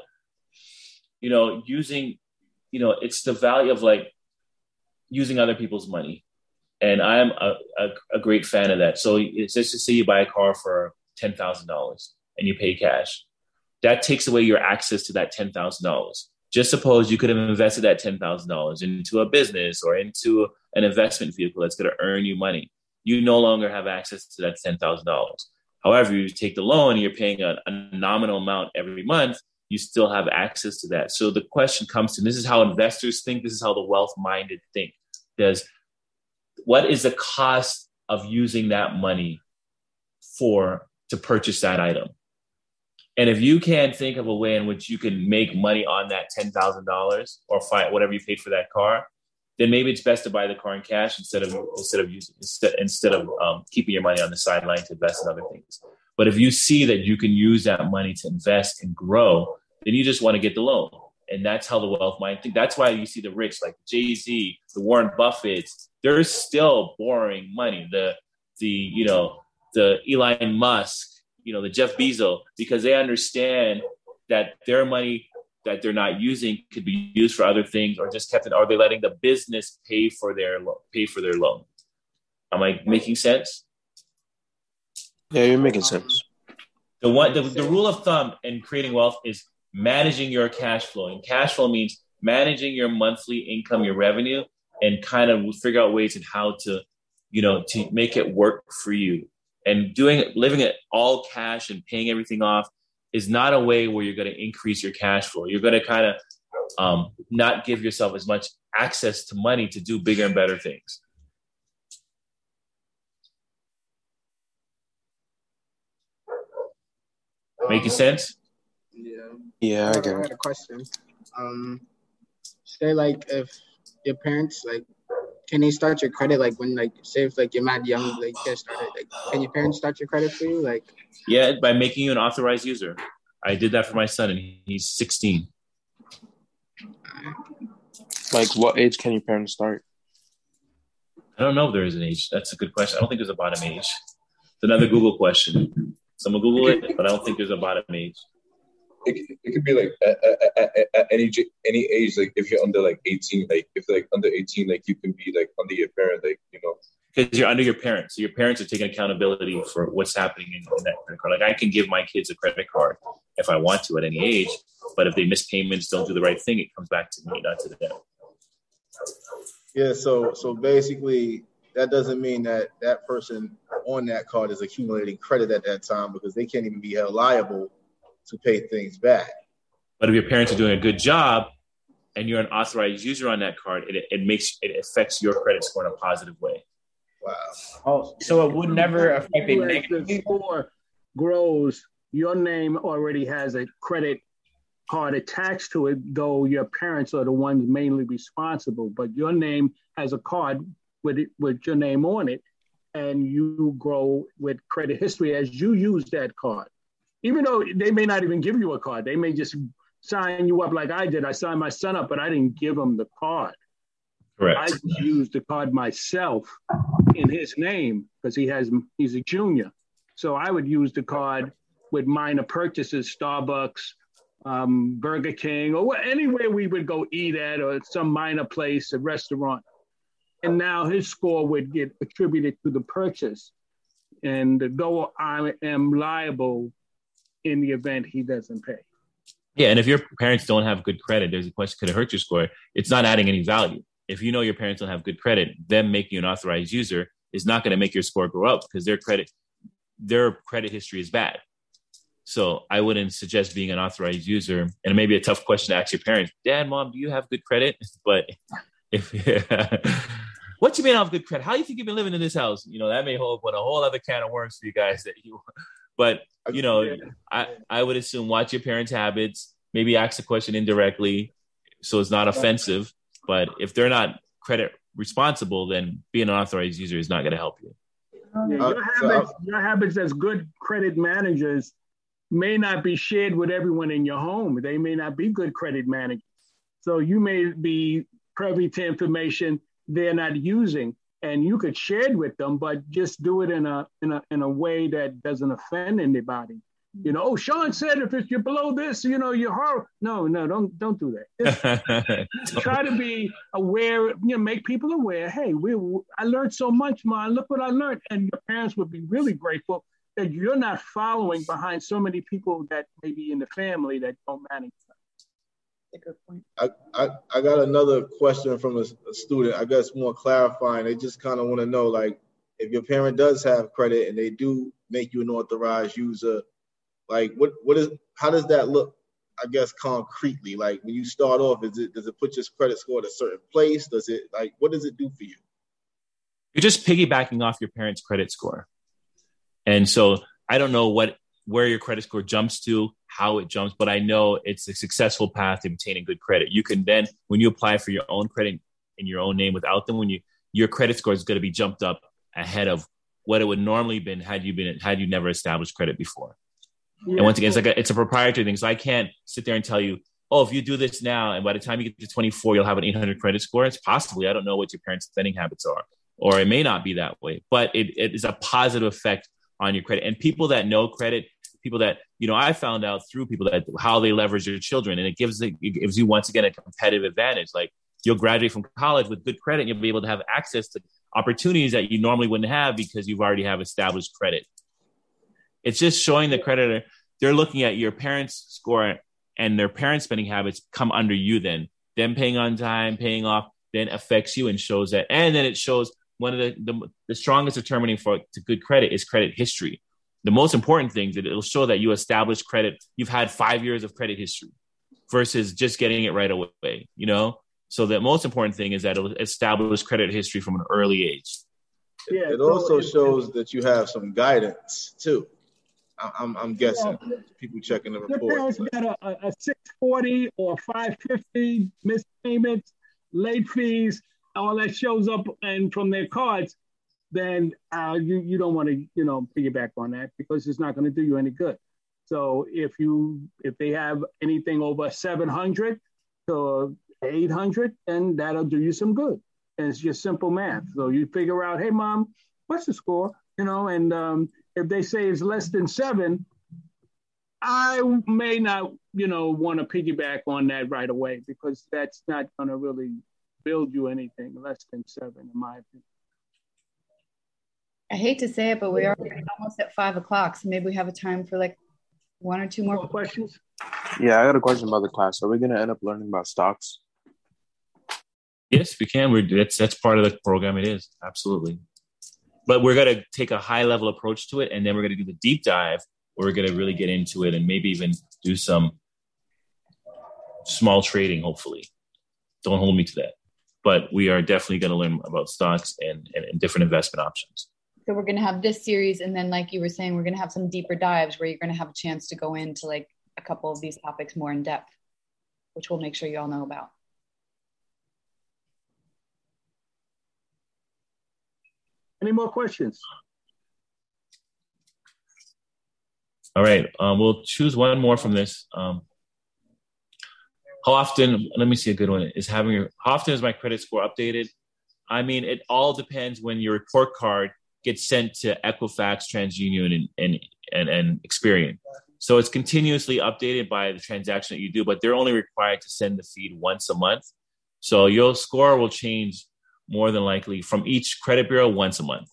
using, it's the value of like using other people's money. And I'm a great fan of that. So it's just to say you buy a car for $10,000 and you pay cash. That takes away your access to that $10,000. Just suppose you could have invested that $10,000 into a business or into an investment vehicle that's going to earn you money. You no longer have access to that $10,000. However, you take the loan and you're paying a nominal amount every month, you still have access to that. So the question comes to, and this is how investors think, this is how the wealth-minded think. What is the cost of using that money to purchase that item? And if you can't think of a way in which you can make money on that $10,000 or whatever you paid for that car, then maybe it's best to buy the car in cash instead of keeping your money on the sideline to invest in other things. But if you see that you can use that money to invest and grow, then you just want to get the loan. And that's how the wealth mind think. That's why you see the rich like Jay-Z, the Warren Buffetts, they're still borrowing money. The Elon Musk, the Jeff Bezos, because they understand that their money that they're not using could be used for other things, or just are they letting the business pay for their loan? Am I making sense? Yeah, you're making sense. The rule of thumb in creating wealth is managing your cash flow. And cash flow means managing your monthly income, your revenue, and kind of figure out ways in how to make it work for you. And living it all cash and paying everything off is not a way where you're going to increase your cash flow. You're going to kind of not give yourself as much access to money to do bigger and better things. Making sense? Yeah, I get it. I had a question. Say like if your parents can they start your credit say if you're mad young, get started. Can your parents start your credit for you? Yeah, by making you an authorized user. I did that for my son, and he's 16. Like, what age can your parents start? I don't know if there is an age. That's a good question. I don't think there's a bottom age. It's another Google question. Someone Google it, but I don't think there's a bottom age. It could be like at any age, like if you're under 18, if you're under 18, you can be under your parent, because you're under your parents. So your parents are taking accountability for what's happening in that credit card. I can give my kids a credit card if I want to at any age, but if they miss payments, don't do the right thing, it comes back to me, not to them. Yeah. So basically, that doesn't mean that person on that card is accumulating credit at that time, because they can't even be held liable to pay things back. But if your parents are doing a good job and you're an authorized user on that card, it affects your credit score in a positive way. Wow. Oh, so it would never affect it negatively? The score grows, your name already has a credit card attached to it, though your parents are the ones mainly responsible. But your name has a card with your name on it, and you grow with credit history as you use that card. Even though they may not even give you a card, they may just sign you up like I did. I signed my son up, but I didn't give him the card. Correct. I just used the card myself in his name because he's a junior. So I would use the card with minor purchases, Starbucks, Burger King, or anywhere we would go eat at, or some minor place, a restaurant. And now his score would get attributed to the purchase. And though I am liable in the event he doesn't pay. Yeah, and if your parents don't have good credit, there's a question, could it hurt your score? It's not adding any value. If you know your parents don't have good credit, them making you an authorized user is not going to make your score go up because their credit history is bad. So I wouldn't suggest being an authorized user. And it may be a tough question to ask your parents. Dad, Mom, do you have good credit? But if what you mean I have good credit? How do you think you've been living in this house? That may open a whole other can of worms for you guys. But I would assume watch your parents' habits. Maybe ask a question indirectly, so it's not offensive. But if they're not credit responsible, then being an authorized user is not going to help you. Your habits as good credit managers may not be shared with everyone in your home. They may not be good credit managers. So you may be privy to information they're not using, and you could share it with them, but just do it in a way that doesn't offend anybody. Sean said if you're below this, you're horrible. No, don't do that. Just try to be aware, make people aware. Hey, I learned so much, Mom. Look what I learned. And your parents would be really grateful that you're not following behind so many people that may be in the family that don't manage that. That's a good point. I got another question from a student, I guess more clarifying. They just kind of want to know, like, if your parent does have credit and they do make you an authorized user, like how does that look, I guess, concretely? Like when you start off, does it put your credit score at a certain place? What does it do for you? You're just piggybacking off your parents' credit score. And so I don't know where your credit score jumps to, how it jumps, but I know it's a successful path to obtaining good credit. You can then, when you apply for your own credit in your own name without them, your credit score is going to be jumped up ahead of what it would normally been had you never established credit before. Yeah. And once again, it's a proprietary thing. So I can't sit there and tell you, oh, if you do this now, and by the time you get to 24, you'll have an 800 credit score. It's possibly, I don't know what your parents' spending habits are, or it may not be that way, but it is a positive effect on your credit. And people that know credit, people that, I found out through people that how they leverage their children, and it gives you once again a competitive advantage. Like you'll graduate from college with good credit, and you'll be able to have access to opportunities that you normally wouldn't have because you've already have established credit. It's just showing the creditor, they're looking at your parents' score and their parents' spending habits come under you then. Them paying on time, paying off, then affects you and shows that. And then it shows one of the strongest determining for to good credit is credit history. The most important thing is that it'll show that you established credit. You've had 5 years of credit history versus just getting it right away, So the most important thing is that it'll establish credit history from an early age. Yeah, it also shows that you have some guidance too. I'm guessing people checking the report. Your parents got a 640 or 550 missed payments, late fees, all that shows up and from their cards. Then you don't want to piggyback on that because it's not going to do you any good. So if they have anything over 700 to 800, then that'll do you some good. And it's just simple math. So you figure out, hey, Mom, what's the score? And if they say it's less than 7, I may not, want to piggyback on that right away because that's not going to really build you anything less than 7, in my opinion. I hate to say it, but we are almost at 5 o'clock. So maybe we have a time for like 1 or 2 more questions. Yeah, I got a question about the class. Are we going to end up learning about stocks? Yes, we can. That's part of the program. It is. Absolutely. But we're going to take a high level approach to it. And then we're going to do the deep dive where we're going to really get into it and maybe even do some small trading, hopefully. Don't hold me to that. But we are definitely going to learn about stocks and different investment options. So we're going to have this series. And then like you were saying, we're going to have some deeper dives where you're going to have a chance to go into like a couple of these topics more in depth. which we'll make sure you all know about. Any more questions? All right. We'll choose one more from this. How often, let me see a good one, how often is my credit score updated? I mean, it all depends when your report card gets sent to Equifax, TransUnion, and Experian. So it's continuously updated by the transaction that you do, but they're only required to send the feed once a month. So your score will change more than likely from each credit bureau once a month.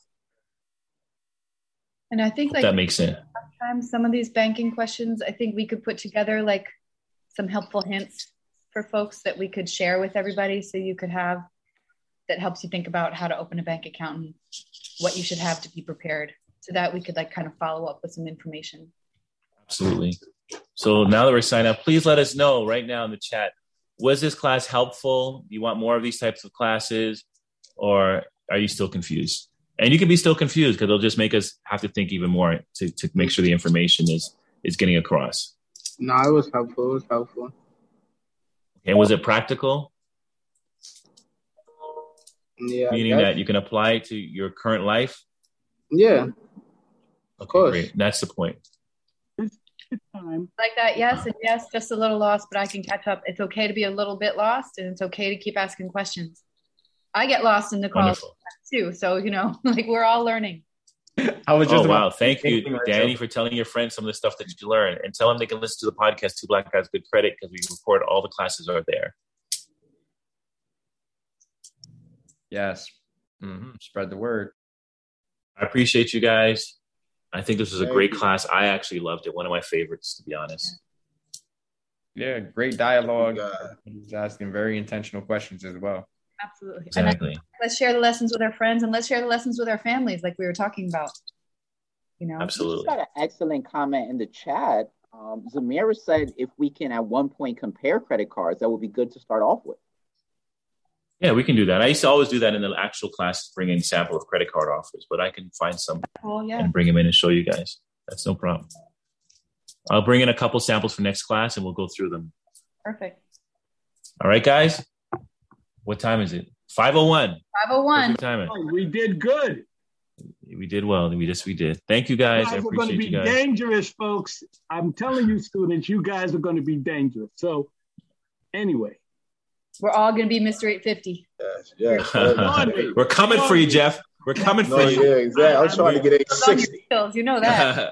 And I think that makes sense. Sometimes some of these banking questions, I think we could put together like some helpful hints for folks that we could share with everybody. So you could have, that helps you think about how to open a bank account and what you should have to be prepared, so that we could like kind of follow up with some information. Absolutely. So now that we're signed up, please let us know right now in the chat, was this class helpful? Do you want more of these types of classes, or are you still confused? And you can be still confused because it'll just make us have to think even more to make sure the information is getting across. No, it was helpful. It was helpful. And was it practical? Yeah. Meaning that you can apply it to your current life? Yeah. Of course. Great. That's the point. Like that, yes, and yes, just a little lost, but I can catch up. It's okay to be a little bit lost, and it's okay to keep asking questions. I get lost in the calls too, so like we're all learning. I was just wow! Thank you, Danny, for telling your friends some of the stuff that you learned, and tell them they can listen to the podcast Two Black Guys Good Credit, because we record all the classes are there. Yes. Mm-hmm. Spread the word. I appreciate you guys. I think this was a great class. I actually loved it. One of my favorites, to be honest. Yeah, great dialogue. He's asking very intentional questions as well. Absolutely. Exactly. And let's share the lessons with our friends, and let's share the lessons with our families, like we were talking about. Absolutely. We got an excellent comment in the chat. Zamira said if we can at one point compare credit cards, that would be good to start off with. Yeah, we can do that. I used to always do that in the actual class, bring in sample of credit card offers, but I can find some and bring them in and show you guys. That's no problem. I'll bring in a couple samples for next class and we'll go through them. Perfect. All right, guys. What time is it? 5:01. 5:01. Timing. Oh, we did good. We did well. We did. Thank you, guys. I appreciate you guys. We're going to be dangerous, folks. I'm telling you, students, you guys are going to be dangerous. So, anyway. We're all going to be Mr. 850. Yes. We're coming for you, Jeff. We're coming for you. Yeah, exactly. I'm trying to get 860. You know that.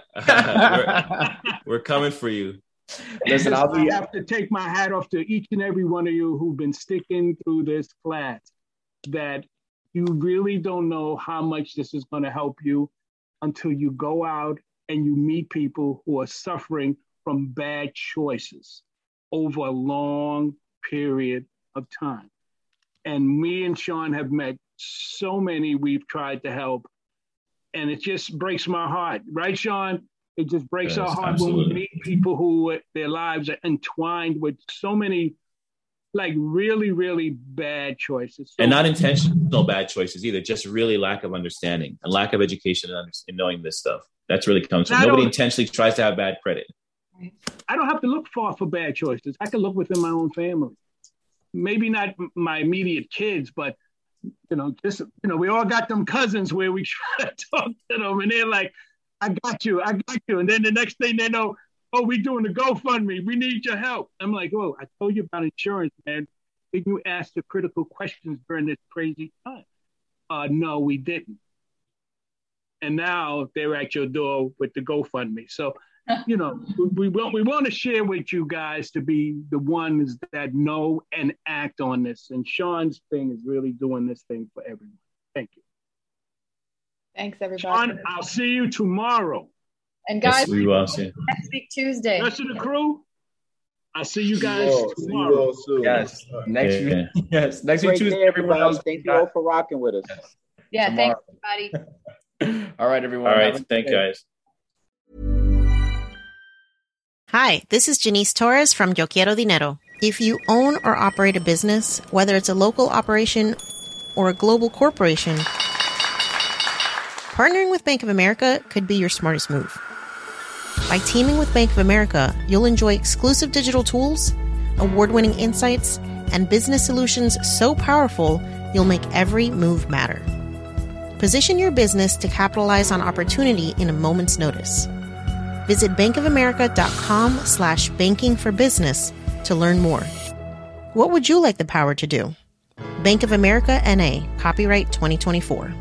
we're coming for you. Listen, I have to take my hat off to each and every one of you who've been sticking through this class, that you really don't know how much this is going to help you until you go out and you meet people who are suffering from bad choices over a long period of time. And me and Sean have met so many we've tried to help, and it just breaks my heart, right, Sean? It just breaks our heart when we meet people who their lives are entwined with so many like really, really bad choices. So, and not intentional bad choices either, just really lack of understanding and lack of education and knowing this stuff. That's really comes from nobody intentionally tries to have bad credit. I don't have to look far for bad choices. I can look within my own family. Maybe not my immediate kids, but we all got them cousins where we try to talk to them and they're like, I got you. And then the next thing they know, oh, we're doing a GoFundMe. We need your help. I'm like, oh, I told you about insurance, man. Didn't you ask the critical questions during this crazy time? No, we didn't. And now they're at your door with the GoFundMe. So, we want to share with you guys to be the ones that know and act on this. And Sean's thing is really doing this thing for everyone. Thank you. Thanks, everybody. Sean, I'll see you tomorrow. And guys, yes, we will see. Next week, Tuesday. Rest of the crew, I'll see you guys tomorrow. Yes, next week. Yes, next week Tuesday. Everyone else, thank you all for rocking with us. Yeah, tomorrow. Thanks, everybody. All right, everyone. All right, thank you, guys. Hi, this is Janice Torres from Yo Quiero Dinero. If you own or operate a business, whether it's a local operation or a global corporation, partnering with Bank of America could be your smartest move. By teaming with Bank of America, you'll enjoy exclusive digital tools, award-winning insights, and business solutions so powerful you'll make every move matter. Position your business to capitalize on opportunity in a moment's notice. Visit bankofamerica.com/bankingforbusiness to learn more. What would you like the power to do? Bank of America N.A., copyright 2024.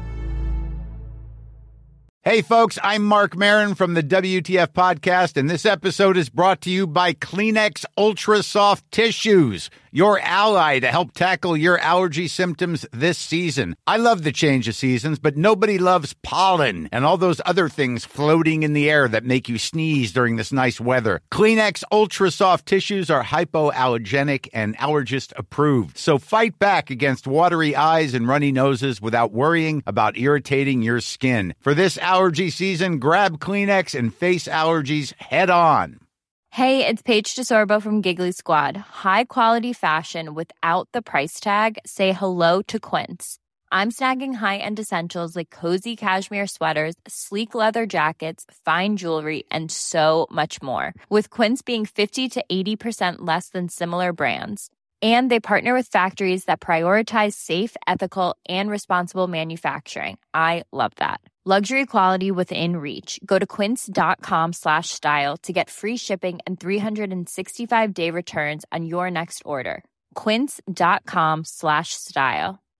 Hey folks, I'm Mark Maron from the WTF Podcast, and this episode is brought to you by Kleenex Ultra Soft Tissues, your ally to help tackle your allergy symptoms this season. I love the change of seasons, but nobody loves pollen and all those other things floating in the air that make you sneeze during this nice weather. Kleenex Ultra Soft Tissues are hypoallergenic and allergist approved, so fight back against watery eyes and runny noses without worrying about irritating your skin. For this allergy season, grab Kleenex and face allergies head on. Hey, it's Paige DeSorbo from Giggly Squad. High quality fashion without the price tag. Say hello to Quince. I'm snagging high-end essentials like cozy cashmere sweaters, sleek leather jackets, fine jewelry, and so much more. With Quince being 50 to 80% less than similar brands. And they partner with factories that prioritize safe, ethical, and responsible manufacturing. I love that. Luxury quality within reach. Go to quince.com/style to get free shipping and 365-day returns on your next order. Quince.com/style.